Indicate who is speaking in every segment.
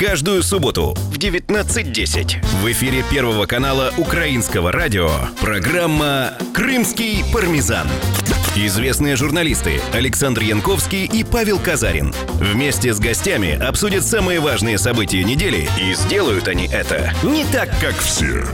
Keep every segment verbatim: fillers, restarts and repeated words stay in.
Speaker 1: Каждую субботу в девятнадцать десять в эфире Первого канала Украинского радио программа «Крымский пармезан». Известные журналисты Александр Янковский и Павел Казарин вместе с гостями обсудят самые важные события недели, и сделают они это не так, как все.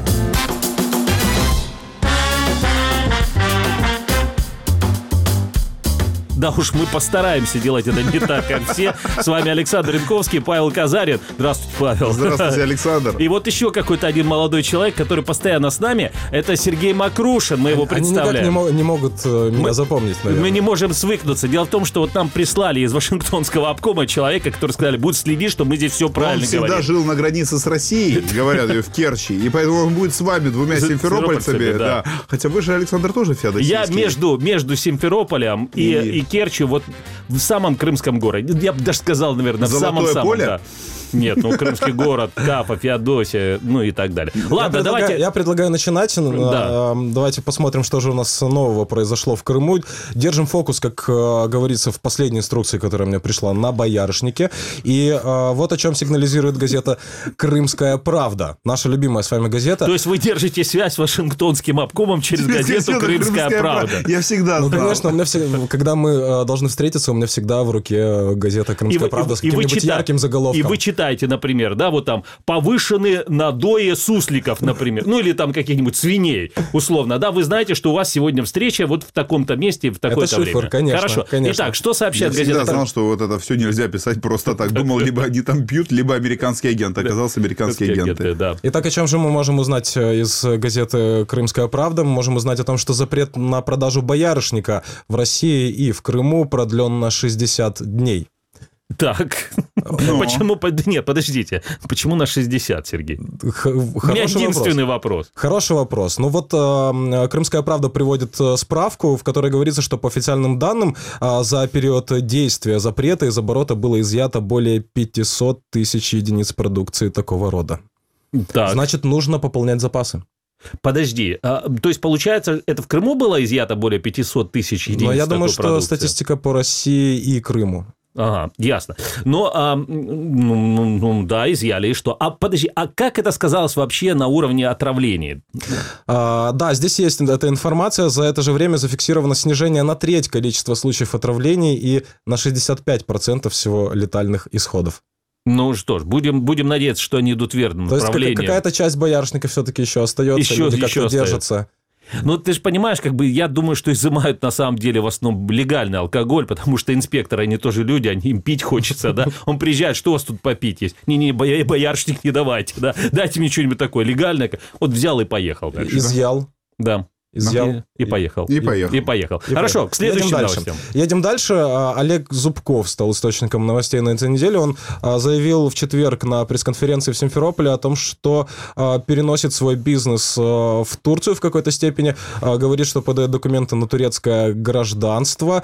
Speaker 2: Да уж, мы постараемся делать это не так, как все. С вами Александр Янковский, Павел Казарин. Здравствуйте, Павел.
Speaker 3: Здравствуйте, Александр.
Speaker 2: И вот еще какой-то один молодой человек, который постоянно с нами. Это Сергей Макрушин, мы его
Speaker 3: Они
Speaker 2: представляем.
Speaker 3: никак не, мо- не могут э, меня
Speaker 2: мы,
Speaker 3: запомнить, наверное.
Speaker 2: Мы не можем свыкнуться. Дело в том, что вот нам прислали из Вашингтонского обкома человека, который сказали, будет следить, что мы здесь все правильно
Speaker 4: говорим. Он всегда
Speaker 2: говорим.
Speaker 4: жил на границе с Россией, говорят, в Керчи, и поэтому он будет с вами, двумя симферопольцами. Да. Да. Хотя вы же, Александр, тоже феодосийский.
Speaker 2: Я между, между Симферополем и, и... и Керчью, вот в самом крымском городе. Я бы даже сказал, наверное, в самом-самом.
Speaker 4: поле?
Speaker 2: Да. Нет, ну крымский город, Кафа, Феодосия, ну и так далее. Ладно,
Speaker 3: я
Speaker 2: давайте...
Speaker 3: Предлагаю, я предлагаю начинать.
Speaker 2: Да.
Speaker 3: Давайте посмотрим, что же у нас нового произошло в Крыму. Держим фокус, как говорится в последней инструкции, которая мне пришла, на боярышнике. И вот о чем сигнализирует газета «Крымская правда». Наша любимая с вами газета.
Speaker 2: То есть вы держите связь с Вашингтонским обкомом через газету «Крымская правда».
Speaker 4: Я всегда
Speaker 3: Ну,
Speaker 4: знал.
Speaker 3: конечно, у меня все, когда мы должны встретиться, у меня всегда в руке газета «Крымская
Speaker 2: вы,
Speaker 3: правда»
Speaker 2: и,
Speaker 3: с каким-нибудь
Speaker 2: чита...
Speaker 3: ярким заголовком.
Speaker 2: И вы читаете, например, да, вот там повышены надои сусликов, например, ну или там каких-нибудь свиней, условно, да, вы знаете, что у вас сегодня встреча вот в таком-то месте, в такое-то
Speaker 3: это шифр,
Speaker 2: время.
Speaker 3: конечно,
Speaker 2: Хорошо.
Speaker 3: конечно.
Speaker 2: Итак, что сообщает
Speaker 4: Я
Speaker 2: газета?
Speaker 4: всегда знал, что вот это все нельзя писать просто так. Думал, либо они там пьют, либо американский агент. Оказался американские агенты.
Speaker 2: Да.
Speaker 3: Итак, о чем же мы можем узнать из газеты «Крымская правда»? Мы можем узнать о том, что запрет на продажу боярышника в России и в Крыму продлен на шестьдесят дней.
Speaker 2: Так,
Speaker 4: Но...
Speaker 2: почему... Нет, подождите. Почему на шестьдесят, Сергей?
Speaker 3: Х-
Speaker 2: У меня единственный вопрос.
Speaker 3: вопрос. Хороший вопрос. Ну вот э, «Крымская правда» приводит э, справку, в которой говорится, что по официальным данным э, за период действия запрета из оборота было изъято более пятьсот тысяч единиц продукции такого рода.
Speaker 2: Так.
Speaker 3: Значит, нужно пополнять запасы.
Speaker 2: Подожди, а, то есть, получается, это в Крыму было изъято более пятьсот тысяч единиц
Speaker 3: Но я
Speaker 2: такой
Speaker 3: думаю, что
Speaker 2: продукции?
Speaker 3: статистика по России и Крыму.
Speaker 2: Ага, ясно. Но, а, ну, ну, да, изъяли, и что? А подожди, а как это сказалось вообще на уровне отравления?
Speaker 3: А, да, здесь есть эта информация. За это же время зафиксировано снижение на треть количества случаев отравлений и на шестьдесят пять процентов всего летальных исходов.
Speaker 2: Ну что ж, будем, будем надеяться, что они идут в верном
Speaker 3: То есть
Speaker 2: направлении.
Speaker 3: какая-то часть боярышника все-таки еще остается,
Speaker 2: Еще-
Speaker 3: люди
Speaker 2: еще
Speaker 3: как-то держатся.
Speaker 2: Ну, ты же понимаешь, как бы, я думаю, что изымают на самом деле в основном легальный алкоголь, потому что инспекторы, они тоже люди, они им пить хочется, да? Он приезжает, что у вас тут попить есть? Не-не, боярышник не давайте, да? Дайте мне что-нибудь такое легальное. Вот взял и поехал.
Speaker 3: Изъял.
Speaker 2: Да.
Speaker 3: Изъял.
Speaker 2: И, и поехал.
Speaker 4: И поехал.
Speaker 2: И, и поехал.
Speaker 3: И
Speaker 2: Хорошо,
Speaker 3: поехал.
Speaker 2: к следующим
Speaker 3: Едем дальше.
Speaker 2: новостям.
Speaker 3: Едем дальше. Олег Зубков стал источником новостей на этой неделе. Он заявил в четверг на пресс-конференции в Симферополе о том, что переносит свой бизнес в Турцию в какой-то степени. Говорит, что подает документы на турецкое гражданство.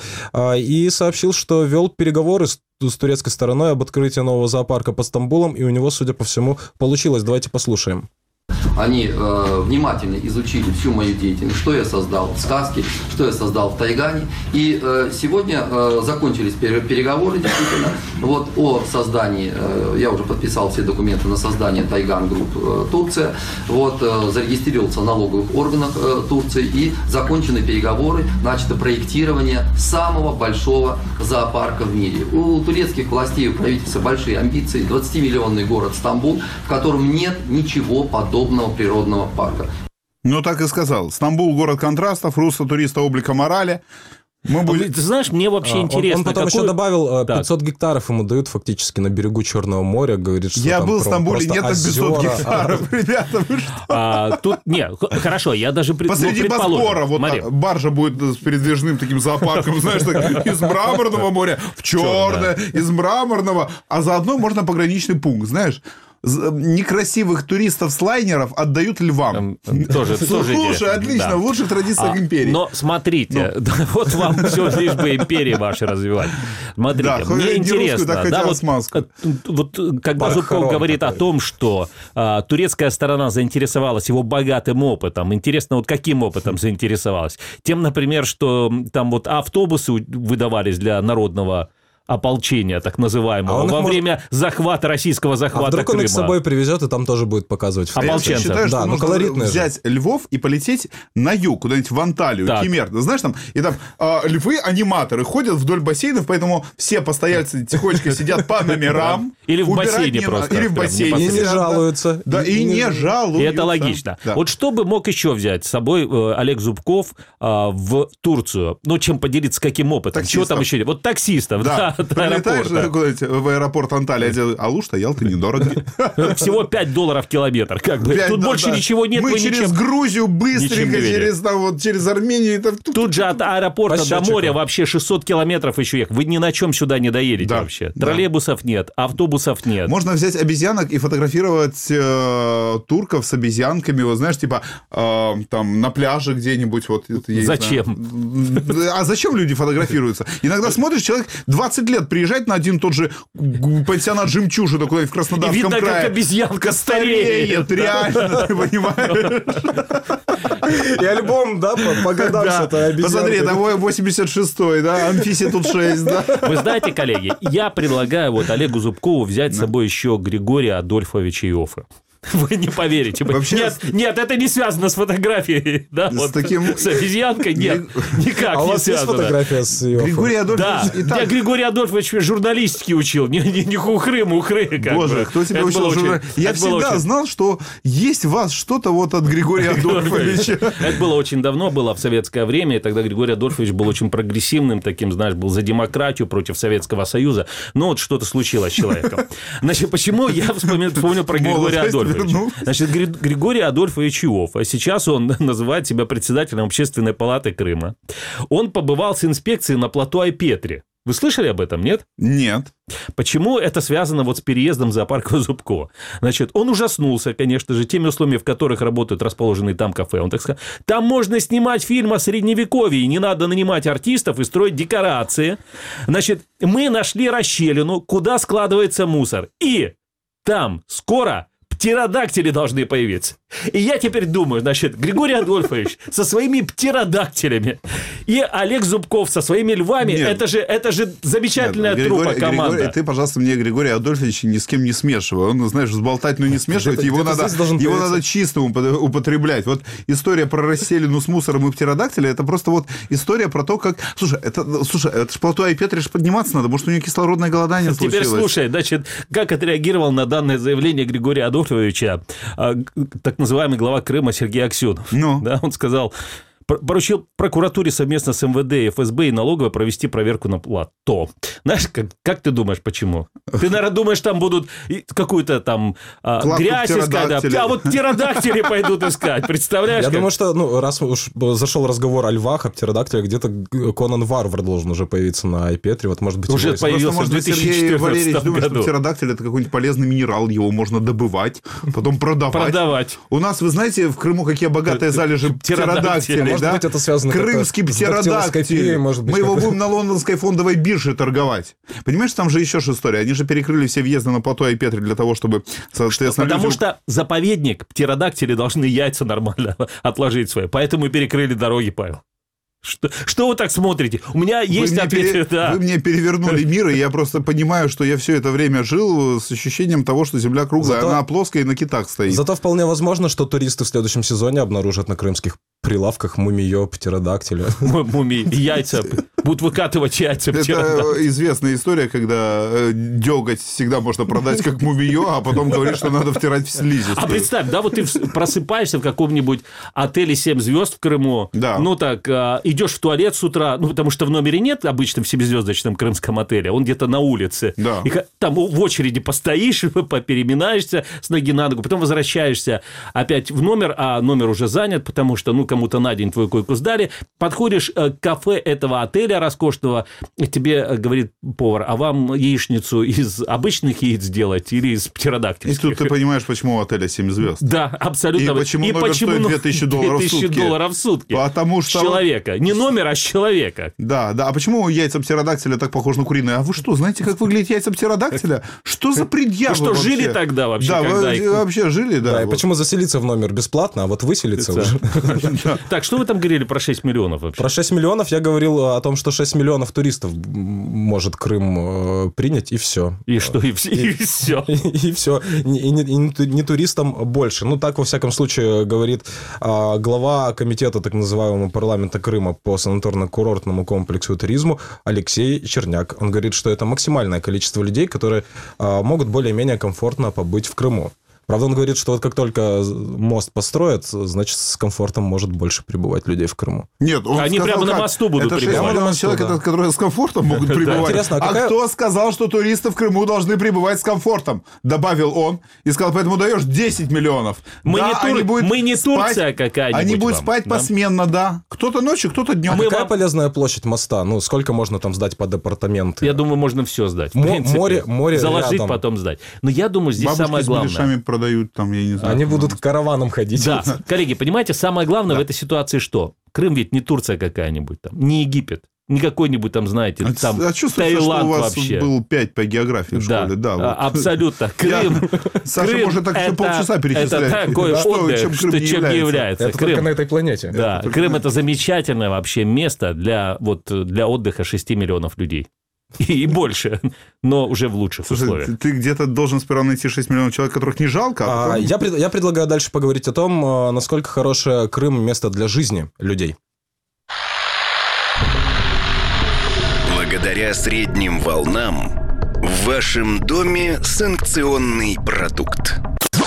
Speaker 3: И сообщил, что вел переговоры с с турецкой стороной об открытии нового зоопарка под Стамбулом, и у него, судя по всему, получилось. Давайте послушаем.
Speaker 5: Они э, внимательно изучили всю мою деятельность, что я создал в сказке, что я создал в Тайгане. И э, сегодня э, закончились переговоры, действительно, вот, о создании, э, я уже подписал все документы на создание Тайган Групп э, Турция, вот, э, зарегистрировался в налоговых органах э, Турции, и закончены переговоры, начато проектирование самого большого зоопарка в мире. У турецких властей, у правительства большие амбиции, двадцатимиллионный город Стамбул, в котором нет ничего подобного природного парка.
Speaker 4: Ну, так и сказал. Стамбул – город контрастов, русло туриста облика морали. Мы будем...
Speaker 2: Ты знаешь, мне вообще
Speaker 3: А,
Speaker 2: интересно.
Speaker 3: Он, он потом
Speaker 2: какой...
Speaker 3: еще добавил,
Speaker 2: так.
Speaker 3: пятьсот гектаров ему дают фактически на берегу Черного моря. Говорит, что
Speaker 4: Я
Speaker 3: там
Speaker 4: был в Стамбуле,
Speaker 3: просто
Speaker 4: нет пятьсот
Speaker 3: озера.
Speaker 4: гектаров, ребята, вы что?
Speaker 2: А, тут, нет, хорошо, я даже пред,
Speaker 4: Посреди
Speaker 2: ну, предположим.
Speaker 4: Босфора вот
Speaker 2: Смотри.
Speaker 4: так, баржа будет с передвижным таким зоопарком, знаешь, так, из мраморного моря в черное, из мраморного, а заодно можно пограничный пункт, знаешь. Некрасивых туристов с лайнеров отдают львам.
Speaker 2: Тоже, тоже
Speaker 4: Слушай, отлично,
Speaker 2: да.
Speaker 4: в лучших традициях
Speaker 2: а,
Speaker 4: империи.
Speaker 2: Но смотрите, ну. вот вам все лишь бы империи ваши развивать. Смотрите,
Speaker 4: да,
Speaker 2: мне интересно,
Speaker 4: русскую,
Speaker 2: да,
Speaker 4: вот,
Speaker 2: вот когда Зубков говорит такой. о том, что а, турецкая сторона заинтересовалась его богатым опытом, интересно, вот каким опытом заинтересовалась? Тем, например, что там вот автобусы выдавались для народного ополчения, так называемого,
Speaker 3: А
Speaker 2: во
Speaker 3: может...
Speaker 2: время захвата, российского захвата
Speaker 3: а вдруг
Speaker 2: Крыма.
Speaker 3: он их с собой привезет и там тоже будет показывать.
Speaker 2: Ополченцев.
Speaker 4: Я считаю, что
Speaker 3: да, ну,
Speaker 4: нужно взять же. Львов и полететь на юг, куда-нибудь в Анталию,
Speaker 2: так.
Speaker 4: Кемер. Знаешь, там, и там э, львы-аниматоры ходят вдоль бассейнов, поэтому все постояльцы тихонечко сидят по номерам.
Speaker 2: Или в бассейне просто.
Speaker 4: Или в бассейне.
Speaker 3: И не жалуются.
Speaker 4: Да, и не жалуются.
Speaker 2: И это логично.
Speaker 4: Да.
Speaker 2: Вот что бы мог еще взять с собой э, Олег Зубков э, в Турцию? Ну, чем поделиться, каким опытом?
Speaker 4: Таксистов.
Speaker 2: Чего там еще? Вот таксистов, да,
Speaker 4: Да.
Speaker 2: до
Speaker 4: Прилетаешь
Speaker 2: аэропорта.
Speaker 4: куда-нибудь в аэропорт Анталия, делают, а Алушта, Ялта недорого.
Speaker 2: Всего пять долларов километр. Как бы.
Speaker 4: Пять,
Speaker 2: Тут
Speaker 4: да,
Speaker 2: больше
Speaker 4: да.
Speaker 2: ничего нет.
Speaker 4: Мы
Speaker 2: вы
Speaker 4: через
Speaker 2: ничем-
Speaker 4: Грузию
Speaker 2: ничем
Speaker 4: быстренько,
Speaker 2: не верите.
Speaker 4: через, там, вот, через Армению. Там,
Speaker 2: Тут же от аэропорта
Speaker 3: По
Speaker 2: до
Speaker 3: счетчику.
Speaker 2: моря вообще шестьсот километров еще ехать. Вы ни на чем сюда не доедете
Speaker 4: Да,
Speaker 2: вообще.
Speaker 4: да.
Speaker 2: Троллейбусов нет, автобусов нет.
Speaker 4: Можно взять обезьянок и фотографировать э, турков с обезьянками, вот знаешь, типа э, там на пляже где-нибудь. Вот, это, я не
Speaker 2: Зачем?
Speaker 4: знаю. А зачем люди фотографируются? Иногда смотришь, человек двадцать лет приезжает на один тот же г- пансионат «Жемчужина» куда-нибудь в
Speaker 2: И
Speaker 4: Краснодарском
Speaker 2: видно,
Speaker 4: крае.
Speaker 2: как обезьянка стареет.
Speaker 4: Стареет, реально, ты понимаешь?
Speaker 3: И альбом, да, по, по годам
Speaker 4: Да.
Speaker 3: с этой обезьянкой.
Speaker 4: Посмотри, это восемьдесят шестой, да, Анфисе тут шесть, да.
Speaker 2: Вы знаете, коллеги, я предлагаю вот Олегу Зубкову взять с собой еще Григория Адольфовича Иоффе. Вы не поверите.
Speaker 4: Вообще-
Speaker 2: Нет, нет, это не связано с фотографией. Да,
Speaker 4: С
Speaker 2: вот,
Speaker 4: таким-
Speaker 2: с обезьянкой нет, никак
Speaker 3: А у
Speaker 2: не
Speaker 3: вас есть
Speaker 2: связано.
Speaker 3: фотография с Иоффом?
Speaker 4: Григорий Адольфович.
Speaker 2: Да,
Speaker 4: Итак,
Speaker 2: я Григорий Адольфович журналистики учил, не, не, не хухры, мухры. как
Speaker 4: Боже,
Speaker 2: бы.
Speaker 4: кто тебя
Speaker 2: Это
Speaker 4: учил?
Speaker 2: было очень-
Speaker 4: журнал- Я
Speaker 2: это было
Speaker 4: всегда
Speaker 2: очень-
Speaker 4: знал, что есть в вас что-то вот от Григория Адольфовича.
Speaker 2: Это было очень давно, было в советское время, и тогда Григорий Адольфович был очень прогрессивным, таким, знаешь, был за демократию, против Советского Союза. Но вот что-то случилось с человеком. Значит, почему я вспомнил, вспомнил про Григория
Speaker 4: Молодость
Speaker 2: Адольфовича?
Speaker 4: вернулась.
Speaker 2: Значит, Гри- Григорий Адольфович Иофф, а сейчас он называет себя председателем Общественной палаты Крыма. Он побывал с инспекцией на плато Айпетри. Вы слышали об этом, нет?
Speaker 4: Нет.
Speaker 2: Почему это связано вот с переездом в зоопарк Зубко? Значит, он ужаснулся, конечно же, теми условиями, в которых работают расположенные там кафе. Он так сказал, там можно снимать фильм о Средневековье, не надо нанимать артистов и строить декорации. Значит, мы нашли расщелину, куда складывается мусор. И там скоро птеродактили должны появиться. И я теперь думаю, значит, Григорий Адольфович со своими птеродактилями и Олег Зубков со своими львами,
Speaker 4: Нет.
Speaker 2: это же, это же замечательная
Speaker 4: Нет,
Speaker 2: труппа,
Speaker 4: Григорий-
Speaker 2: команда.
Speaker 4: Григорий- ты, пожалуйста, мне Григория Адольфовича ни с кем не смешивай. Он, знаешь, взболтать, но не смешивать.
Speaker 3: Где-то-
Speaker 4: Его,
Speaker 3: где-то
Speaker 4: надо,
Speaker 3: здесь должен
Speaker 4: его
Speaker 3: появиться.
Speaker 4: надо чисто упо- употреблять. Вот история про расселину с мусором и птеродактиля, это просто вот история про то, как... Слушай, это, слушай, это ж плато Айпетри ж подниматься надо. Может, у него кислородное голодание случилось?
Speaker 2: Теперь слушай, значит, как отреагировал на данное заявление Григория Адольфовича а, г- так называемый глава Крыма Сергей Аксенов.
Speaker 4: Ну?
Speaker 2: Да, он сказал, пр- поручил прокуратуре совместно с эм вэ дэ, эф эс бэ и налоговой провести проверку на плато. Знаешь, как, как ты думаешь, почему? Ты, наверное, думаешь, там будут и какую-то там а,
Speaker 4: Кладку
Speaker 2: грязь искать, да,
Speaker 4: птеродактиля.
Speaker 2: а вот птеродактили пойдут искать, представляешь?
Speaker 3: Я
Speaker 2: как?
Speaker 3: думаю, что, ну, раз уж зашел разговор о львах, о птеродактилях, где-то Конан Варвар должен уже появиться на Айпетри. Вот, может быть,
Speaker 2: Уже
Speaker 3: его-
Speaker 2: появился.
Speaker 4: Просто, может
Speaker 2: в
Speaker 4: быть, Сергей
Speaker 2: две тысячи четырнадцатом
Speaker 4: Валерьевич думает,
Speaker 2: году.
Speaker 4: что птеродактиль это какой-нибудь полезный минерал, его можно добывать, потом продавать.
Speaker 2: Продавать.
Speaker 4: У нас, вы знаете, в Крыму какие богатые залежи
Speaker 2: Птеродактили.
Speaker 4: птеродактилей,
Speaker 3: Может
Speaker 4: да?
Speaker 3: быть, это связано как-то
Speaker 4: Крымский
Speaker 3: с дактилоскопией,
Speaker 4: птеродактиль.
Speaker 3: может быть,
Speaker 4: Мы его
Speaker 3: как-то.
Speaker 4: будем на лондонской фондовой бирже торговать. Понимаешь, там же еще же история. Они же перекрыли все въезды на плато Айпетри для того, чтобы, соответственно,
Speaker 2: Потому
Speaker 4: людям-
Speaker 2: что заповедник, птеродактили должны яйца нормально отложить свои. Поэтому и перекрыли дороги, Павел. Что, что вы так смотрите? У меня
Speaker 4: Вы
Speaker 2: есть
Speaker 4: мне,
Speaker 2: ответ.
Speaker 4: пере-
Speaker 2: да.
Speaker 4: вы мне перевернули мир, и я просто понимаю, что я все это время жил с ощущением того, что Земля круглая,
Speaker 3: Зато-
Speaker 4: она плоская и на китах стоит.
Speaker 3: Зато вполне возможно, что туристы в следующем сезоне обнаружат на крымских прилавках мумиё, птеродактиля.
Speaker 2: М- Мумии, яйца. Будут выкатывать яйца.
Speaker 4: Это
Speaker 2: птеродактиля.
Speaker 4: известная история, когда э, деготь всегда можно продать как мумиё, а потом говорить, что надо втирать в слизистую.
Speaker 2: А представь, да, вот ты в- просыпаешься в каком-нибудь отеле семь звезд в Крыму,
Speaker 4: Да.
Speaker 2: ну так, а, идешь в туалет с утра, ну потому что в номере нет обычно в семизвездочном крымском отеле, он где-то на улице.
Speaker 4: Да.
Speaker 2: И ка- там в очереди постоишь, попереминаешься с ноги на ногу, потом возвращаешься опять в номер, а номер уже занят, потому что, ну, кому-то на день твою койку сдали, подходишь э, к кафе этого отеля роскошного, и тебе э, говорит повар, а вам яичницу из обычных яиц сделать или из
Speaker 4: И
Speaker 2: птеродактильских?
Speaker 4: тут ты понимаешь, почему у отеля семь звезд.
Speaker 2: Да, абсолютно.
Speaker 4: И почему номер стоит
Speaker 2: ну,
Speaker 4: две тысячи долларов в
Speaker 2: две тысячи
Speaker 4: сутки?
Speaker 2: долларов в сутки.
Speaker 4: Потому
Speaker 2: С
Speaker 4: что-
Speaker 2: человека. Не номер, а с человека.
Speaker 4: Да, да. А почему яйца птеродактиля так похожи на куриные? А вы что, знаете, как выглядят яйца птеродактиля? Что что за предъявы
Speaker 2: Ну что,
Speaker 4: вообще?
Speaker 2: жили тогда вообще?
Speaker 4: Да,
Speaker 2: когда
Speaker 4: вы
Speaker 2: их-
Speaker 4: вообще жили, да.
Speaker 3: Да, и
Speaker 4: вот.
Speaker 3: почему заселиться в номер бесплатно, а вот выселиться уже?
Speaker 2: Так, что вы там говорили про шесть миллионов вообще?
Speaker 3: Про шесть миллионов я говорил о том, что шесть миллионов туристов м, может Крым э, принять, и все.
Speaker 2: И что, и все? И все.
Speaker 3: И все. И не, и не ту- не туристам больше. Ну, так, во всяком случае, говорит а, глава комитета так называемого парламента Крыма по санаторно-курортному комплексу и туризму Алексей Черняк. Он говорит, что это максимальное количество людей, которые а, могут более-менее комфортно побыть в Крыму. Правда, он говорит, что вот как только мост построят, значит, с комфортом может больше прибывать людей в Крыму.
Speaker 4: Нет, он
Speaker 2: Они
Speaker 4: сказал,
Speaker 2: прямо на
Speaker 4: как?
Speaker 2: мосту будут
Speaker 4: Это шесть
Speaker 2: прибывать.
Speaker 4: миллионов
Speaker 3: Прямо на мосту,
Speaker 4: человек,
Speaker 3: да.
Speaker 4: это, которые с комфортом могут прибывать.
Speaker 3: Интересно, а
Speaker 4: а
Speaker 3: какая-
Speaker 4: кто сказал, что туристы в Крыму должны прибывать с комфортом? Добавил он и сказал, поэтому даешь десять миллионов.
Speaker 2: Мы
Speaker 4: Да,
Speaker 2: не Тур-
Speaker 4: они будут
Speaker 2: мы не
Speaker 4: спать-
Speaker 2: Турция какая-нибудь
Speaker 4: Они будут
Speaker 2: вам,
Speaker 4: спать
Speaker 2: да?
Speaker 4: посменно, да. Кто-то ночью, кто-то днем.
Speaker 3: А
Speaker 2: Мы
Speaker 3: какая
Speaker 2: вам-
Speaker 3: полезная площадь моста? Ну, сколько можно там сдать под апартаменты?
Speaker 2: Я думаю, можно все сдать. в
Speaker 3: Мо-
Speaker 2: принципе.
Speaker 3: море- море
Speaker 2: Заложить,
Speaker 3: рядом.
Speaker 2: потом сдать. Но я думаю, здесь
Speaker 4: Бабушки
Speaker 2: самое
Speaker 4: с
Speaker 2: главное.
Speaker 4: беляшами продают там, я не знаю.
Speaker 3: Они будут караваном ходить.
Speaker 2: Да, коллеги, понимаете, самое главное в этой ситуации что? Крым ведь не Турция какая-нибудь там, не Египет, не какой-нибудь там, знаете,
Speaker 4: А,
Speaker 2: там
Speaker 4: а чувствуется, что
Speaker 2: Таиланд
Speaker 4: у вас
Speaker 2: вообще.
Speaker 4: был пять по географии в
Speaker 2: Да,
Speaker 4: школе? Да,
Speaker 2: а,
Speaker 4: вот.
Speaker 2: абсолютно. Крым,
Speaker 4: Саша
Speaker 2: Крым
Speaker 4: может так еще
Speaker 2: это-
Speaker 4: полчаса перечислять.
Speaker 2: Это такой
Speaker 4: Да. Что,
Speaker 2: отдых,
Speaker 4: чем
Speaker 2: что
Speaker 4: Крым не
Speaker 2: чем не
Speaker 4: является.
Speaker 2: является.
Speaker 3: Это
Speaker 2: Крым,
Speaker 3: только на этой планете.
Speaker 2: да, Крым это замечательное вообще место для, вот, для отдыха шести миллионов людей. И, и больше, но уже в лучших
Speaker 4: Слушай,
Speaker 2: условиях.
Speaker 4: ты, ты где-то должен сперва найти шесть миллионов человек, которых не жалко, а
Speaker 3: А,
Speaker 4: потом-
Speaker 3: я, пред- я предлагаю дальше поговорить о том, а, насколько хорошее Крым место для жизни людей.
Speaker 1: Благодаря средним волнам в вашем доме санкционный продукт.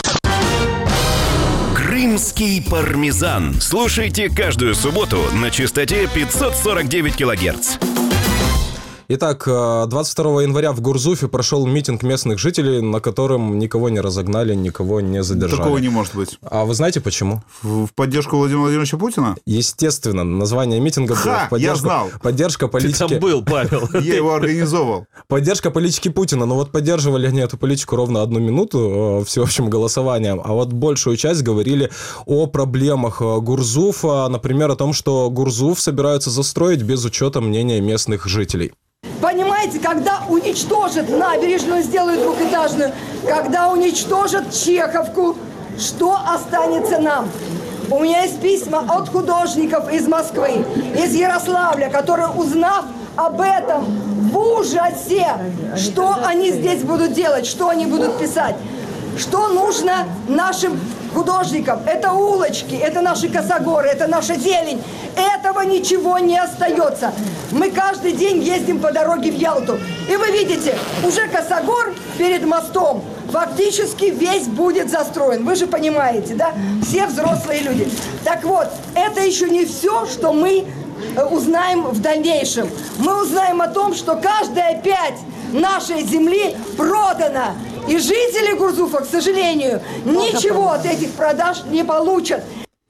Speaker 1: Крымский пармезан. Слушайте каждую субботу на частоте пятьсот сорок девять килогерц.
Speaker 3: Итак, двадцать второго января в Гурзуфе прошел митинг местных жителей, на котором никого не разогнали, никого не задержали.
Speaker 4: такого не может быть.
Speaker 3: А вы знаете почему?
Speaker 4: В, в поддержку Владимира Владимировича Путина?
Speaker 3: Естественно, название митинга было
Speaker 4: Ха,
Speaker 3: в поддержку,
Speaker 4: я знал.
Speaker 3: поддержка
Speaker 2: Ты
Speaker 3: политики,
Speaker 2: там был, Павел.
Speaker 4: Я его организовал.
Speaker 3: поддержка политики Путина. Но вот поддерживали они эту политику ровно одну минуту э, всеобщим голосованием, а вот большую часть говорили о проблемах э, Гурзуфа, например, о том, что Гурзуф собираются застроить без учета мнения местных жителей.
Speaker 6: Понимаете, когда уничтожат набережную, сделают двухэтажную, когда уничтожат Чеховку, что останется нам? У меня есть письма от художников из Москвы, из Ярославля, которые, узнав об этом в ужасе, что они здесь будут делать, что они будут писать, что нужно нашим художникам. Это улочки, это наши косогоры, это наша зелень. Этого ничего не остается. Мы каждый день ездим по дороге в Ялту. И вы видите, уже косогор перед мостом фактически весь будет застроен. Вы же понимаете, да? Все взрослые люди. Так вот, это еще не все, что мы э, узнаем в дальнейшем. Мы узнаем о том, что каждая пять нашей земли продана. И жители Гурзуфа, к сожалению, ничего от этих продаж не получат.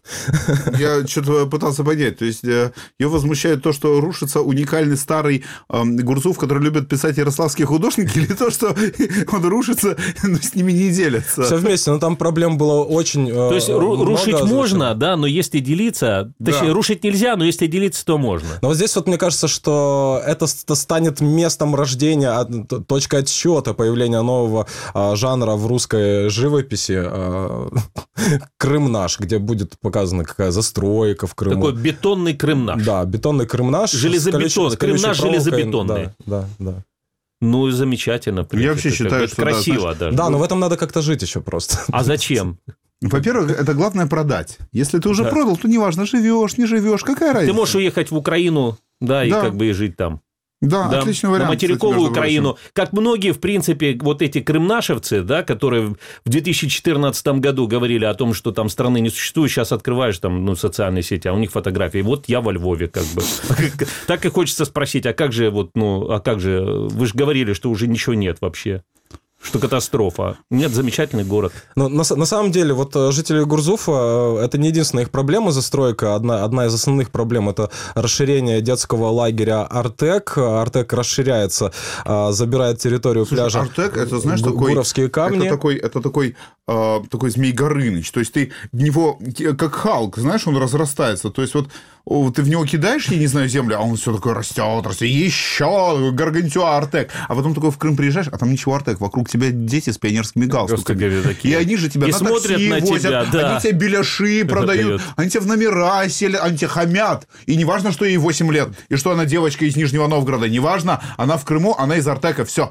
Speaker 4: Я что-то пытался понять. То есть, э, ее возмущает то, что рушится уникальный старый э, Гурзуф, который любят писать ярославские художники, или то, что он рушится, но с ними не делятся?
Speaker 3: Все вместе, но там проблем было очень
Speaker 2: То есть ру- рушить можно, да, но если делиться... Точнее,
Speaker 4: Да.
Speaker 2: рушить нельзя, но если делиться, то можно.
Speaker 3: Но вот здесь вот мне кажется, что это ст- станет местом рождения, а, т- точкой отсчета появления нового а, жанра в русской живописи. а, Крым наш, где будет показана какая застройка в Крыму.
Speaker 2: Такой бетонный Крым наш.
Speaker 3: Да, бетонный Крым наш.
Speaker 2: Железобетон.
Speaker 3: с колючей- с
Speaker 2: Крым
Speaker 3: колючей
Speaker 2: наш
Speaker 3: проволокой.
Speaker 2: железобетонный.
Speaker 3: Да, да, да.
Speaker 2: Ну, и замечательно. в
Speaker 4: Я вообще
Speaker 2: принципе,
Speaker 4: считаю,
Speaker 2: как бы
Speaker 4: что да,
Speaker 2: красиво
Speaker 4: знаешь,
Speaker 2: даже.
Speaker 3: Да, но в этом надо как-то жить еще просто.
Speaker 2: А зачем?
Speaker 4: Во-первых, это главное продать. Если ты уже
Speaker 2: Да.
Speaker 4: продал, то неважно, живешь, не живешь, какая разница?
Speaker 2: Ты можешь уехать в Украину, да, и
Speaker 4: Да.
Speaker 2: как бы и жить там.
Speaker 4: Да,
Speaker 2: Да,
Speaker 4: отличный
Speaker 2: на
Speaker 4: вариант.
Speaker 2: материковую
Speaker 4: кстати, между
Speaker 2: Украину.
Speaker 4: прочим.
Speaker 2: Как многие, в принципе, вот эти крымнашевцы, да, которые в две тысячи четырнадцатом году говорили о том, что там страны не существует, сейчас открываешь там ну, социальные сети, а у них фотографии. Вот я во Львове, как бы. Так и хочется спросить, а как же, вот, ну, а как же, вы же говорили, что уже ничего нет вообще. Что катастрофа. Нет, замечательный город.
Speaker 3: Но на, с- на самом деле, вот э, жители Гурзуфа, э, это не единственная их проблема, застройка. Одна, одна из основных проблем – это расширение детского лагеря «Артек». «Артек» расширяется, э, забирает территорию
Speaker 4: Слушай,
Speaker 3: пляжа.
Speaker 4: Артек, это, знаешь,
Speaker 3: Гу-
Speaker 4: такой...
Speaker 3: Гуровские камни.
Speaker 4: Это такой, это такой, э, такой Змей Горыныч. То есть, ты в него, как Халк, знаешь, он разрастается. То есть, вот ты в него кидаешь, я не знаю, землю, а он все такое растет, растет, еще Гаргантюа, Артек. А потом такой в Крым приезжаешь, а там ничего Артек. Вокруг тебя дети с пионерскими галстуками.
Speaker 2: Такие.
Speaker 4: И они же тебя
Speaker 2: и
Speaker 4: на
Speaker 2: на
Speaker 4: такси возят,
Speaker 2: тебя, да.
Speaker 4: они тебе беляши продают, они тебе в номера селят, они тебе хамят. И не важно, что ей восемь лет, и что она девочка из Нижнего Новгорода, не важно, она в Крыму, она из Артека, все.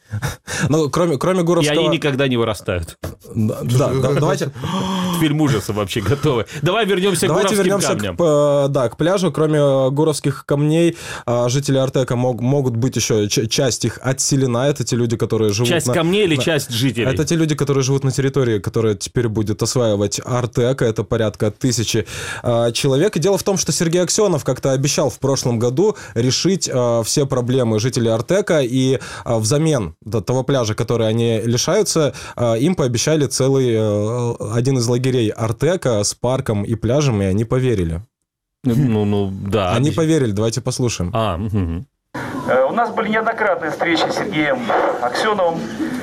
Speaker 3: Ну, кроме, кроме Гуровского...
Speaker 2: И они никогда не вырастают.
Speaker 3: Да, да, да, давайте...
Speaker 2: Фильм ужасов вообще готовы. Давай вернемся
Speaker 3: Давайте
Speaker 2: к Гуровским
Speaker 3: вернемся
Speaker 2: камням.
Speaker 3: К, да, к пляжу. Кроме Гуровских камней, жители Артека мог, могут быть еще... Часть их отселена. Это те люди, которые живут...
Speaker 2: Часть
Speaker 3: на,
Speaker 2: камней или
Speaker 3: на,
Speaker 2: часть жителей?
Speaker 3: Это те люди, которые живут на территории, которая теперь будет осваивать Артека. Это порядка тысячи э, человек. И дело в том, что Сергей Аксенов как-то обещал в прошлом году решить э, все проблемы жителей Артека. И э, взамен того пляжа, который они лишаются, э, им пообещали целый э, один из лагерей Артека с парком и пляжем, и они поверили.
Speaker 2: Ну, ну, да.
Speaker 3: Они поверили, давайте послушаем.
Speaker 2: А, угу.
Speaker 7: У нас были неоднократные встречи с Сергеем Аксеновым,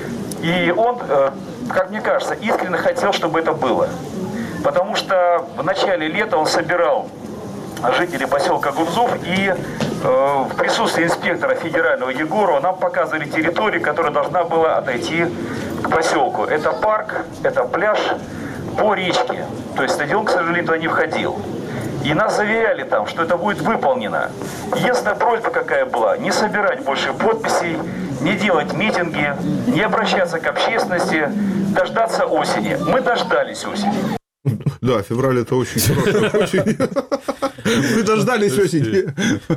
Speaker 7: и он, как мне кажется, искренне хотел, чтобы это было. Потому что в начале лета он собирал жителей поселка Гурзуф, и в присутствии инспектора федерального Егорова нам показывали территорию, которая должна была отойти к поселку. Это парк, это пляж по речке. То есть стадион, к сожалению, туда не входил. И нас заверяли там, что это будет выполнено. Единственная просьба какая была: не собирать больше подписей, не делать митинги, не обращаться к общественности, дождаться осени. Мы дождались осени.
Speaker 4: Да, февраль это очень хорошо. Вы дождались осени.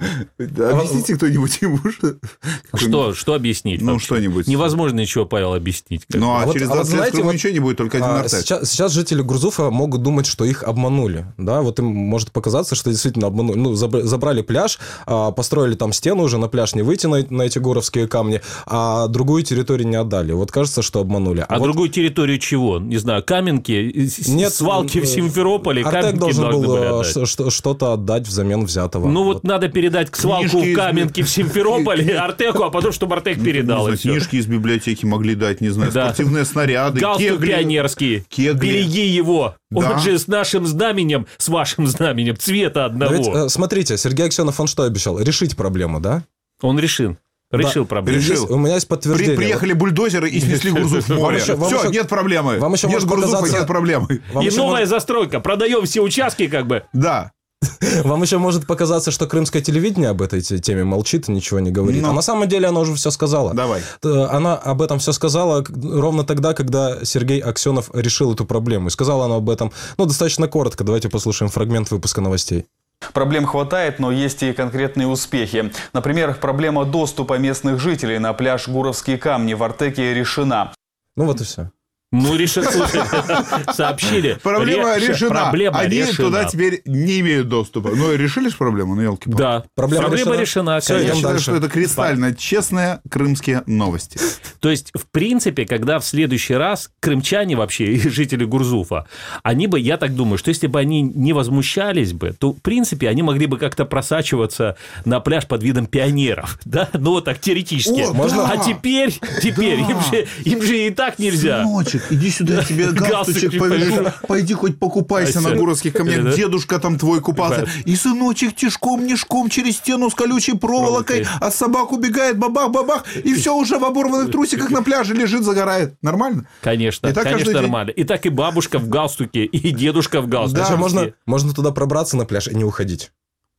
Speaker 4: Объясните кто-нибудь ему.
Speaker 2: Что, что объяснить?
Speaker 4: Ну, что-нибудь.
Speaker 2: Невозможно ничего, Павел, объяснить.
Speaker 4: Ну, а
Speaker 3: вот,
Speaker 4: через
Speaker 3: а вот
Speaker 4: двадцать лет
Speaker 3: знаете,
Speaker 4: в Крыму
Speaker 3: вот,
Speaker 4: ничего не будет, только один
Speaker 3: а,
Speaker 4: Артек.
Speaker 3: сейчас, сейчас жители Гурзуфа могут думать, что их обманули. Да? Вот им может показаться, что действительно обманули. Ну, забрали пляж, построили там стену, уже на пляж не выйти на, на эти гуровские камни, а другую территорию не отдали. Вот кажется, что обманули.
Speaker 2: А, а вот... другую территорию чего? Не знаю, Каменки,
Speaker 3: Нет,
Speaker 2: свалки в Симферополе,
Speaker 3: Артек
Speaker 2: Каменки
Speaker 3: должен
Speaker 2: должны
Speaker 3: был
Speaker 2: были отдать.
Speaker 3: что-то отдать взамен взятого.
Speaker 2: Ну вот, вот надо передать к свалку
Speaker 4: книжки
Speaker 2: в Каменки в Симферополе Артеку, а потом, чтобы Артек передал.
Speaker 4: Знаю, книжки из библиотеки могли дать, не знаю, да. Спортивные снаряды.
Speaker 2: Галстук
Speaker 4: кегли,
Speaker 2: пионерский.
Speaker 4: Кегли.
Speaker 2: Береги его.
Speaker 4: Да.
Speaker 2: Он же с нашим знаменем, с вашим знаменем, цвета одного.
Speaker 3: Ведь, смотрите, Сергей Аксенов, он что обещал? Решить проблему, да?
Speaker 2: Он решил. Решил
Speaker 3: да,
Speaker 2: проблему.
Speaker 3: Решил. У меня есть подтверждение.
Speaker 4: При, приехали бульдозеры и снесли Гурзуф в море. Все, еще, нет проблемы.
Speaker 3: Вам еще
Speaker 4: нет Гурзуфа,
Speaker 3: показаться...
Speaker 4: нет проблемы.
Speaker 2: Вам и новая может... застройка. Продаем все участки как бы.
Speaker 4: Да.
Speaker 3: Вам еще может показаться, что крымское телевидение об этой теме молчит и ничего не говорит. Но... А на самом деле она уже все сказала.
Speaker 4: Давай.
Speaker 3: Она об этом все сказала ровно тогда, когда Сергей Аксенов решил эту проблему. И сказала она об этом, ну, достаточно коротко. Давайте послушаем фрагмент выпуска новостей.
Speaker 8: Проблем хватает, но есть и конкретные успехи. Например, проблема доступа местных жителей на пляж Гуровские камни в Артеке решена.
Speaker 3: Ну вот и все.
Speaker 2: Ну, решили, слушай, сообщили.
Speaker 4: Проблема
Speaker 2: Реш...
Speaker 4: решена.
Speaker 2: Проблема
Speaker 4: Они
Speaker 2: решена.
Speaker 4: туда теперь не имеют доступа. Ну, решили же проблему? Ну, елки-палки.
Speaker 2: Да.
Speaker 3: Проблема,
Speaker 2: Проблема решена.
Speaker 3: решена. Все,
Speaker 4: я считаю,
Speaker 3: дальше.
Speaker 4: что это кристально честные крымские новости.
Speaker 2: То есть, в принципе, когда в следующий раз крымчане вообще и жители Гурзуфа, они бы, я так думаю, что если бы они не возмущались бы, то, в принципе, они могли бы как-то просачиваться на пляж под видом пионеров. Да? Ну, вот так, теоретически.
Speaker 4: О, можно?
Speaker 2: А теперь, теперь
Speaker 4: Да.
Speaker 2: им, же, им же и так нельзя.
Speaker 4: Сыночек, иди сюда, я тебе галстучек повешу. Пойди хоть покупайся на Гуровских камнях. Дедушка там твой купался. И сыночек тишком, нишком через стену с колючей проволокой, а собак убегает, бабах-бабах, и все уже в оборванных трусиках на пляже лежит, загорает. Нормально?
Speaker 2: Конечно,
Speaker 4: И так
Speaker 2: конечно,
Speaker 4: каждый день.
Speaker 2: нормально. И так и бабушка в галстуке, и дедушка в галстуке.
Speaker 3: Даже можно, можно туда пробраться на пляж и не уходить.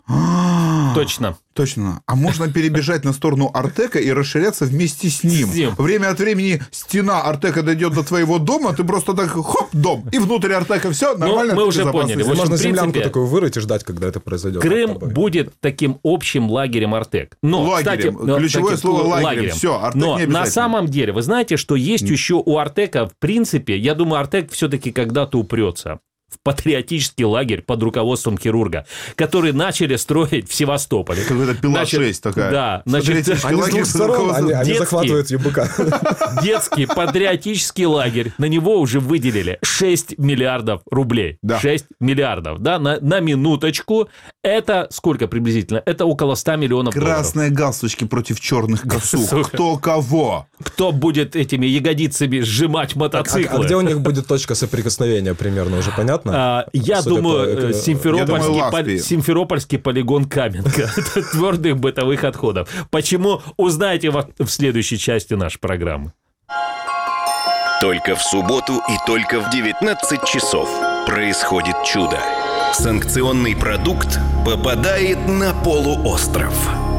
Speaker 2: Точно.
Speaker 4: Точно. А можно перебежать на сторону Артека и расширяться вместе с ним.
Speaker 2: С ним.
Speaker 4: Время от времени стена Артека дойдет до твоего дома, ты просто так хоп, дом, и внутрь Артека все, нормально.
Speaker 2: мы уже поняли. В общем,
Speaker 3: Можно
Speaker 2: в
Speaker 3: землянку
Speaker 2: принципе,
Speaker 3: такую вырыть и ждать, когда это произойдет.
Speaker 2: Крым будет таким общим лагерем Артек. Но,
Speaker 4: Лагерем.
Speaker 2: кстати,
Speaker 4: Ключевое
Speaker 2: таким,
Speaker 4: слово лагерем. Всё, Артек
Speaker 2: Но
Speaker 4: не
Speaker 2: на
Speaker 4: обязательно.
Speaker 2: самом деле, вы знаете, что есть еще у Артека, в принципе, я думаю, Артек все-таки когда-то упрется в патриотический лагерь под руководством хирурга, который начали строить в Севастополе.
Speaker 4: Какая-то пила
Speaker 2: Значит,
Speaker 4: шесть такая.
Speaker 2: Да, значит,
Speaker 4: Патриотический
Speaker 3: Они с
Speaker 4: лагерь
Speaker 3: двух
Speaker 4: под
Speaker 3: сторон,
Speaker 4: руководством-
Speaker 3: они, они
Speaker 2: Детский.
Speaker 3: захватывают ебука.
Speaker 2: детский патриотический лагерь, на него уже выделили шесть миллиардов рублей.
Speaker 4: Да.
Speaker 2: шесть миллиардов, да, на, на минуточку. Это сколько приблизительно? Это около ста миллионов долларов.
Speaker 4: Красные галстучки против черных косух.
Speaker 2: Сука.
Speaker 4: Кто кого?
Speaker 2: Кто будет этими ягодицами сжимать
Speaker 3: А,
Speaker 2: мотоциклы?
Speaker 3: а где у них будет точка соприкосновения примерно, уже понятно? понятно.
Speaker 2: А, я
Speaker 3: Судя
Speaker 2: думаю,
Speaker 3: по-
Speaker 2: Симферопольский,
Speaker 4: Я думаю,
Speaker 2: пол-
Speaker 4: Ласпи.
Speaker 2: Симферопольский полигон Каменка твердых бытовых отходов. Почему, узнаете в в следующей части нашей программы.
Speaker 1: Только в субботу и только в девятнадцать часов происходит чудо. Санкционный продукт попадает на полуостров.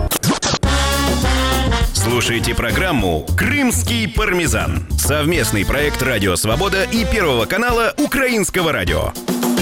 Speaker 1: Слушайте программу «Крымский пармезан». Совместный проект «Радио Свобода» и Первого канала Украинского радио.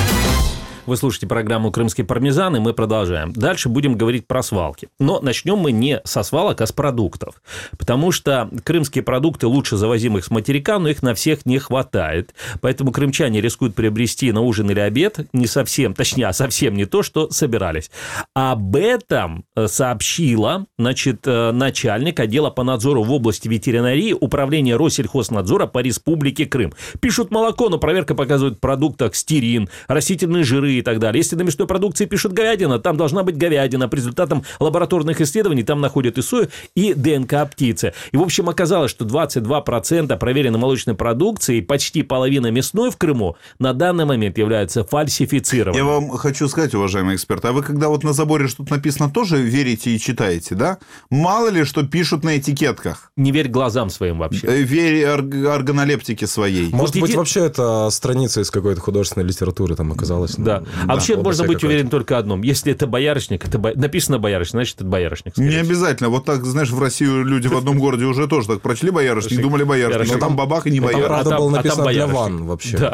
Speaker 2: Вы слушаете программу «Крымский пармезан», и мы продолжаем. Дальше будем говорить про свалки. Но начнем мы не со свалок, а с продуктов. Потому что крымские продукты лучше завозимых с материка, но их на всех не хватает. Поэтому крымчане рискуют приобрести на ужин или обед не совсем, точнее, а совсем не то, что собирались. Об этом сообщила, значит, начальник отдела по надзору в области ветеринарии Управления Россельхознадзора по Республике Крым. Пишут молоко, но проверка показывает в продуктах стирин, растительные жиры и так далее. Если на мясной продукции пишут говядина, там должна быть говядина. По результатам лабораторных исследований там находят и сою, и ДНК птицы. И, в общем, оказалось, что двадцать два процента проверенной молочной продукции и почти половина мясной в Крыму на данный момент являются фальсифицированными.
Speaker 4: Я вам хочу сказать, уважаемый эксперт, а вы когда вот на заборе что-то написано, тоже верите и читаете, да? Мало ли, что пишут на этикетках.
Speaker 2: Не верь глазам своим вообще.
Speaker 4: Э, Верь орг- органолептике своей.
Speaker 3: Может
Speaker 2: Вот
Speaker 3: быть,
Speaker 2: иди-
Speaker 3: вообще это страница из какой-то художественной литературы там оказалась.
Speaker 2: Да. А вообще
Speaker 3: обыск
Speaker 2: можно быть
Speaker 3: какой-то.
Speaker 2: уверен только одном. Если это боярышник, это бо- написано боярышник, значит, это боярышник. скорее
Speaker 4: Не
Speaker 2: всего.
Speaker 4: обязательно. Вот так, знаешь, в Россию люди в одном городе уже тоже так прочли боярышник, думали боярышник,
Speaker 2: Боярышник.
Speaker 4: но там бабах и не
Speaker 3: Там,
Speaker 2: А
Speaker 4: боярышник.
Speaker 3: правда,
Speaker 2: там-
Speaker 3: было
Speaker 2: а там
Speaker 3: написано для
Speaker 2: боярышник.
Speaker 3: ванн вообще.
Speaker 2: Да.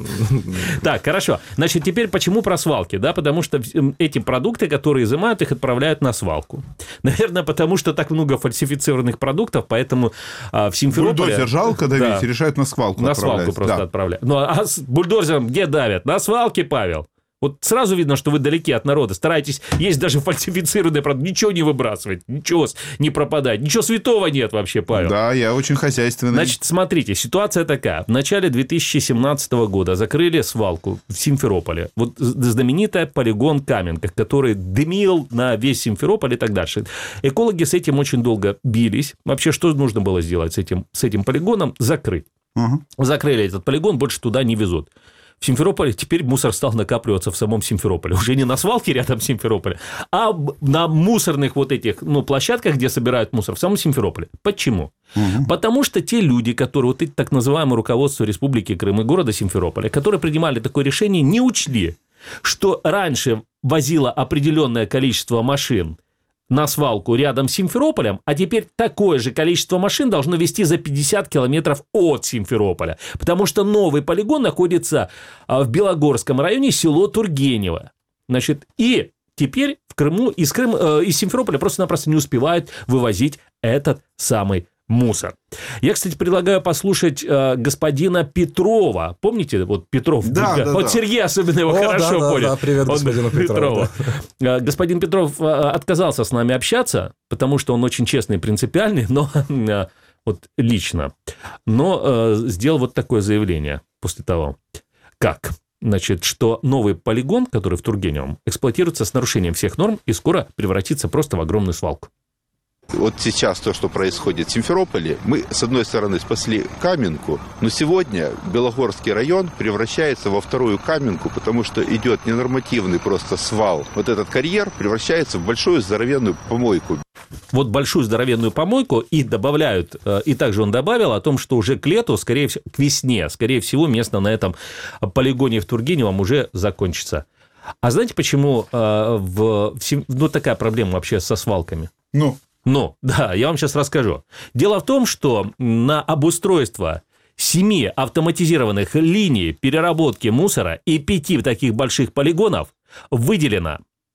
Speaker 2: Так, хорошо. Значит, теперь почему про свалки? Да, потому что м, эти продукты, которые изымают, их отправляют на свалку. Наверное, потому что так много фальсифицированных продуктов, поэтому а, в Симферополе...
Speaker 4: Бульдозер жалко давить,
Speaker 2: Да.
Speaker 4: решают на свалку
Speaker 2: На свалку
Speaker 4: отправлять.
Speaker 2: просто
Speaker 4: Да.
Speaker 2: отправляют. Ну, а с бульдозером где давят? На свалке, Павел. Вот сразу видно, что вы далеки от народа. Старайтесь есть даже фальсифицированные продукты. Ничего не выбрасывать, ничего не пропадать. Ничего святого нет вообще, Павел.
Speaker 4: Да, я очень хозяйственный.
Speaker 2: Значит, смотрите, ситуация такая. В начале две тысячи семнадцатого года закрыли свалку в Симферополе. Вот знаменитый полигон Каменка, который дымил на весь Симферополь и так дальше. Экологи с этим очень долго бились. Вообще, что нужно было сделать с этим, с этим полигоном? Закрыть.
Speaker 4: Ага.
Speaker 2: Закрыли этот полигон, больше туда не везут. В Симферополе теперь мусор стал накапливаться в самом Симферополе. Уже не на свалке рядом с Симферополем, а на мусорных вот этих ну, площадках, где собирают мусор в самом Симферополе. Почему? Угу. Потому что те люди, которые, вот эти так называемое руководство Республики Крым и города Симферополя, которые принимали такое решение, не учли, что раньше возило определенное количество машин на свалку рядом с Симферополем, а теперь такое же количество машин должно везти за пятьдесят километров от Симферополя, потому что новый полигон находится в Белогорском районе, село Тургенево. Значит, и теперь в Крыму, из, Крым, из Симферополя просто-напросто не успевают вывозить этот самый мусор. Я, кстати, предлагаю послушать э, господина Петрова. Помните, вот Петров?
Speaker 4: Да, да,
Speaker 2: вот
Speaker 4: да.
Speaker 2: Сергей особенно его
Speaker 3: О,
Speaker 2: хорошо
Speaker 3: да, да,
Speaker 2: понял.
Speaker 3: да, привет
Speaker 2: Он-
Speaker 3: господину Петрову,
Speaker 2: Э, Господин Петров э, отказался с нами общаться, потому что он очень честный и принципиальный, но э, вот лично. Но э, сделал вот такое заявление после того, как... Значит, что новый полигон, который в Тургеневом, эксплуатируется с нарушением всех норм и скоро превратится просто в огромную свалку.
Speaker 9: Вот сейчас то, что происходит в Симферополе, мы, с одной стороны, спасли Каменку, но сегодня Белогорский район превращается во вторую Каменку, потому что идет ненормативный просто свал. Вот этот карьер превращается в большую здоровенную помойку.
Speaker 2: Вот большую здоровенную помойку и добавляют, и также он добавил о том, что уже к лету, скорее всего, к весне, скорее всего, место на этом полигоне в Тургеневом уже закончится. А знаете, почему э, в, в, Сим- ну, такая проблема вообще со свалками?
Speaker 4: Ну,
Speaker 2: Ну, да, я вам сейчас расскажу. Дело в том, что на обустройство семи автоматизированных линий переработки мусора и пяти таких больших полигонов выделено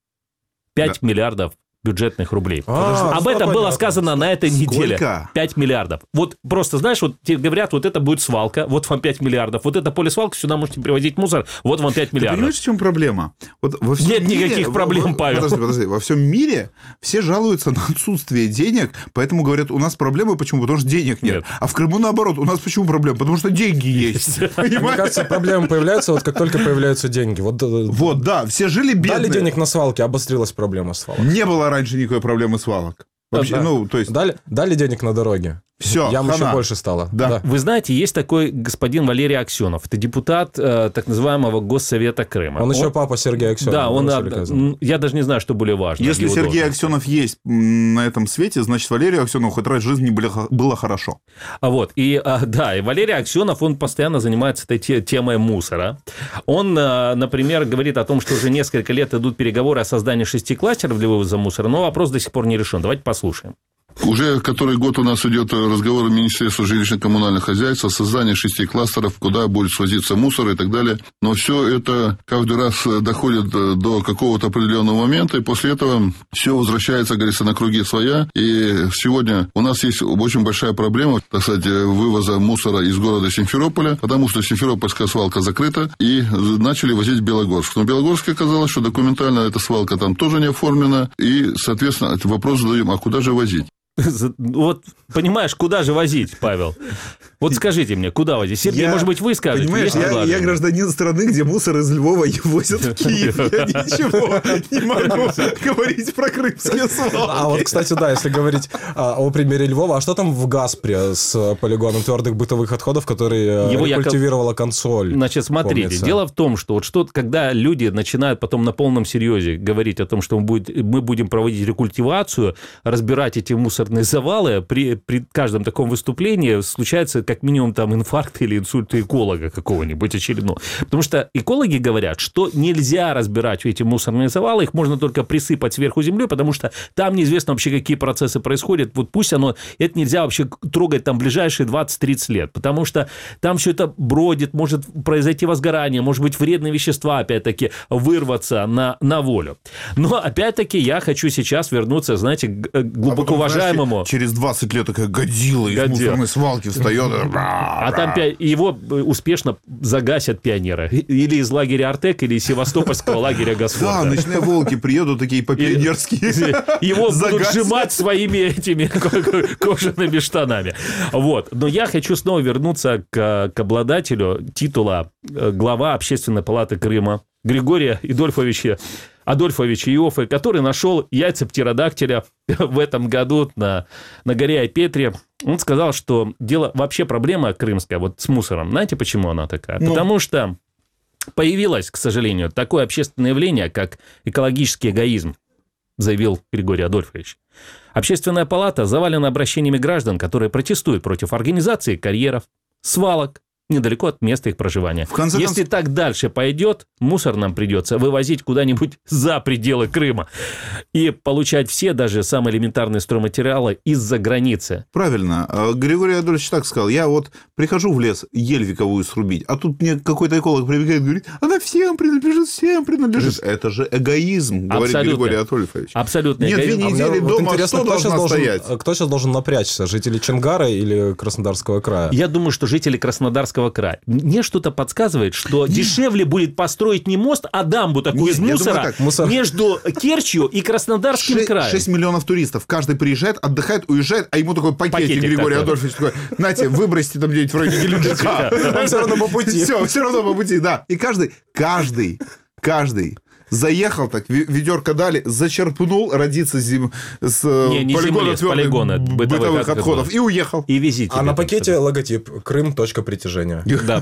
Speaker 2: пять миллиардов бюджетных рублей.
Speaker 3: А,
Speaker 2: Об
Speaker 3: всё
Speaker 2: этом было
Speaker 3: понятно.
Speaker 2: сказано на этой неделе.
Speaker 4: Сколько?
Speaker 2: пять миллиардов. Вот просто, знаешь, вот тебе говорят, вот это будет свалка, вот вам пять миллиардов, вот это поле свалка, сюда можете привозить мусор, вот вам пять
Speaker 4: ты
Speaker 2: миллиардов.
Speaker 4: понимаешь, в чем проблема? Вот во всем
Speaker 2: Нет
Speaker 4: мире-
Speaker 2: никаких проблем,
Speaker 4: во-
Speaker 2: Павел.
Speaker 4: Подожди, подожди. Во всем мире все жалуются на отсутствие денег, поэтому говорят, у нас проблемы. Почему? Потому что денег нет.
Speaker 2: Нет.
Speaker 4: А в Крыму наоборот, у нас почему проблема? Потому что деньги есть.
Speaker 3: Мне
Speaker 4: Понимаешь?
Speaker 3: кажется, проблемы появляются, вот как только появляются деньги. Вот, э,
Speaker 4: Вот, да, все жили
Speaker 3: дали
Speaker 4: бедные.
Speaker 3: денег на свалки, обострилась проблема свалок.
Speaker 4: Не было раньше никакой проблемы свалок. Вообще,
Speaker 3: Да.
Speaker 4: ну, то есть...
Speaker 3: Дали, дали денег на дороги,
Speaker 4: Все,
Speaker 3: Ям
Speaker 4: хана.
Speaker 3: еще больше стало.
Speaker 4: Да.
Speaker 3: Да.
Speaker 2: Вы знаете, есть такой господин Валерий Аксенов. Это депутат э, так называемого Госсовета Крыма.
Speaker 3: Он еще папа Сергея Аксенова.
Speaker 2: Да, он,
Speaker 3: Василий
Speaker 2: а,
Speaker 3: Казин.
Speaker 2: м, я даже не знаю, что более важно. в
Speaker 4: Если
Speaker 2: его
Speaker 4: Сергей
Speaker 2: должности.
Speaker 4: Аксенов есть м, на этом свете, значит, Валерию Аксенову хоть раз в жизни было, было хорошо.
Speaker 2: А вот, и, а, да, и Валерий Аксенов, он постоянно занимается этой те- темой мусора. Он, а, например, говорит о том, что уже несколько лет идут переговоры о создании шести кластеров для вывоза мусора, но вопрос до сих пор не решен. Давайте послушаем.
Speaker 10: Уже который год у нас идет разговор в Министерстве жилищно-коммунального хозяйства о создании шести кластеров, куда будет свозиться мусор и так далее. Но все это каждый раз доходит до какого-то определенного момента, и после этого все возвращается, говорится, на круги своя. И сегодня у нас есть очень большая проблема, так сказать, вывоза мусора из города Симферополя, потому что Симферопольская свалка закрыта, и начали возить в Белогорск. Но в Белогорске оказалось, что документально эта свалка там тоже не оформлена, и, соответственно, вопрос задаем, а куда же возить?
Speaker 2: Вот, понимаешь, куда же возить, Павел? Вот скажите мне, куда возить? Сергей,
Speaker 4: Я-
Speaker 2: может быть, вы скажете?
Speaker 4: Понимаешь,
Speaker 2: Есть
Speaker 4: я,
Speaker 2: предложение?
Speaker 4: я гражданин страны, где мусор из Львова возят в Киев. Я ничего не могу говорить про крымские свалки.
Speaker 3: А вот, кстати, да, если говорить а, о примере Львова, а что там в Гаспре с полигоном твердых бытовых отходов, который э,
Speaker 2: Его якобы-
Speaker 3: рекультивировала консоль?
Speaker 2: Значит, смотрите,
Speaker 3: помнится.
Speaker 2: дело в том, что вот что, когда люди начинают потом на полном серьезе говорить о том, что мы, будет, мы будем проводить рекультивацию, разбирать эти мусорные завалы, при, при каждом таком выступлении случается как минимум там инфаркт или инсульт эколога какого-нибудь очередного. Потому что экологи говорят, что нельзя разбирать эти мусорные завалы, их можно только присыпать сверху землей, потому что там неизвестно вообще, какие процессы происходят. Вот пусть оно, это нельзя вообще трогать там ближайшие двадцать-тридцать лет, потому что там все это бродит, может произойти возгорание, может быть, вредные вещества, опять-таки, вырваться на, на волю. Но, опять-таки, я хочу сейчас вернуться, знаете, к глубоко
Speaker 4: А потом,
Speaker 2: уважаемому...
Speaker 4: знаешь, через двадцать лет такая годзилла из
Speaker 2: Годзилла.
Speaker 4: мусорной свалки встает.
Speaker 2: А там пи- его успешно загасят пионеры. Или из лагеря Артек, или из севастопольского лагеря
Speaker 4: Да,
Speaker 2: Госфорда.
Speaker 4: ночные волки приедут такие по-пионерски.
Speaker 2: Его будут
Speaker 4: загасят.
Speaker 2: сжимать своими этими кожаными штанами. Вот. Но я хочу снова вернуться к, к обладателю титула э, глава Общественной палаты Крыма Григория Идольфовича Адольфовича Иоффе, который нашел яйца птеродактиля в этом году на, на горе Айпетре. Он сказал, что дело, вообще проблема крымская вот с мусором. Знаете, почему она такая?
Speaker 4: Ну.
Speaker 2: Потому что появилось, к сожалению, такое общественное явление, как экологический эгоизм, заявил Григорий Адольфович. Общественная палата завалена обращениями граждан, которые протестуют против организации карьеров, свалок, недалеко от места их проживания.
Speaker 4: В конце
Speaker 2: Если
Speaker 4: концов-
Speaker 2: так дальше пойдет, мусор нам придется вывозить куда-нибудь за пределы Крыма и получать все, даже самые элементарные стройматериалы из-за границы.
Speaker 4: Правильно. А Григорий Адольфович так сказал. Я вот прихожу в лес ель вековую срубить, а тут мне какой-то эколог прибегает и говорит, она всем принадлежит, всем принадлежит. Это же эгоизм, говорит
Speaker 2: Абсолютно.
Speaker 4: Григорий Адольфович.
Speaker 2: Абсолютно.
Speaker 4: Нет,
Speaker 2: эгоизм.
Speaker 4: две
Speaker 3: А мне
Speaker 4: недели
Speaker 3: вот
Speaker 4: дома,
Speaker 3: интересно,
Speaker 4: что
Speaker 3: кто сейчас,
Speaker 4: должна
Speaker 3: должен,
Speaker 4: стоять?
Speaker 3: кто сейчас должен напрячься? Жители Чингара или Краснодарского края?
Speaker 2: Я думаю, что жители Краснодарского края. Мне что-то подсказывает, что дешевле будет построить не мост, а дамбу такую
Speaker 4: Нет,
Speaker 2: из
Speaker 4: я думаю
Speaker 2: мусора
Speaker 4: так,
Speaker 3: мусор-
Speaker 2: между Керчью и Краснодарским
Speaker 4: Ше-
Speaker 2: краем.
Speaker 4: шесть миллионов туристов. Каждый приезжает, отдыхает, уезжает, а ему такой пакетик,
Speaker 2: Пакетик
Speaker 4: Григорий
Speaker 2: такой.
Speaker 4: Адольфович такой, знаете, выбросьте там где-нибудь в районе Геленджика.
Speaker 3: Он все равно по пути.
Speaker 4: Все, все равно по пути, да. И каждый, каждый, каждый заехал так, ве- ведерко дали, зачерпнул, родиться зим, с э,
Speaker 2: Не, не
Speaker 4: полигона
Speaker 2: земли, с
Speaker 4: твердых
Speaker 2: полигона бытовых
Speaker 4: бытовых
Speaker 2: отходов.
Speaker 4: отходов и уехал.
Speaker 2: И везите.
Speaker 3: А на
Speaker 2: ребята.
Speaker 3: пакете логотип «Крым. Точка притяжения».
Speaker 2: Да.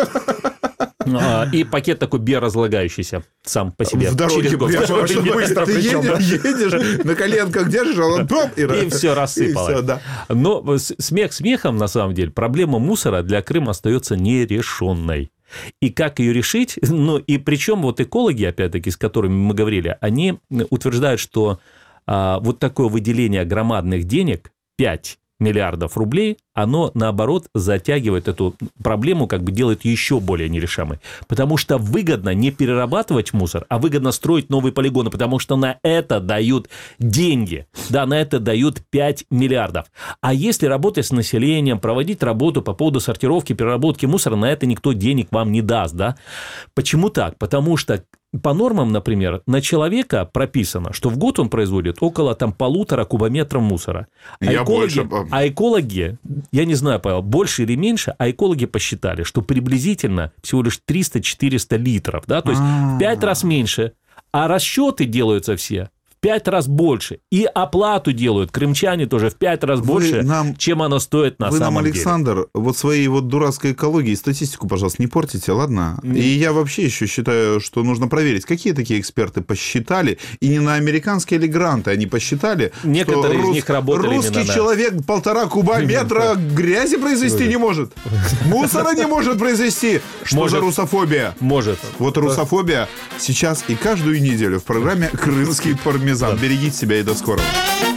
Speaker 2: А, И пакет такой биоразлагающийся сам по себе.
Speaker 4: В дороге
Speaker 2: Через год.
Speaker 4: прямо,
Speaker 3: Очень
Speaker 4: чтобы
Speaker 3: быстро
Speaker 4: ты
Speaker 3: причем, да.
Speaker 4: едешь, едешь, на коленках держишь, а он топ, и,
Speaker 2: И все рассыпалось.
Speaker 4: и всё, да.
Speaker 2: Но с- смех смехом, на самом деле, проблема мусора для Крыма остается нерешенной. И как ее решить? Ну, и причем вот экологи, опять-таки, с которыми мы говорили, они утверждают, что а, вот такое выделение громадных денег, пять миллиардов рублей, оно, наоборот, затягивает эту проблему, как бы делает еще более нерешаемой. Потому что выгодно не перерабатывать мусор, а выгодно строить новые полигоны, потому что на это дают деньги. Да, на это дают пять миллиардов. А если работать с населением, проводить работу по поводу сортировки, переработки мусора, на это никто денег вам не даст, да? Почему так? Потому что по нормам, например, на человека прописано, что в год он производит около там полутора кубометров мусора. А
Speaker 4: Я
Speaker 2: экологи,
Speaker 4: больше.
Speaker 2: а экологи, я не знаю, Павел, больше или меньше, а экологи посчитали, что приблизительно всего лишь триста-четыреста литров, да, то есть в пять раз меньше. А расчеты делаются все пять раз больше. И оплату делают крымчане тоже в пять раз
Speaker 4: Вы
Speaker 2: больше,
Speaker 4: нам,
Speaker 2: чем оно стоит на
Speaker 4: вы
Speaker 2: самом
Speaker 4: нам,
Speaker 2: деле.
Speaker 4: Александр, вот своей вот дурацкой экологией статистику, пожалуйста, не портите, ладно? Mm. И я вообще еще считаю, что нужно проверить, какие такие эксперты посчитали, и не на американские или гранты они посчитали,
Speaker 2: некоторые
Speaker 4: что
Speaker 2: из них работали
Speaker 4: русский
Speaker 2: именно
Speaker 4: человек на... полтора кубометра грязи произвести не может, мусора не может произвести. Что
Speaker 2: может.
Speaker 4: за русофобия?
Speaker 2: Может.
Speaker 4: Вот русофобия сейчас и каждую неделю в программе «Крымский пармезан». Берегите себя и до скорого.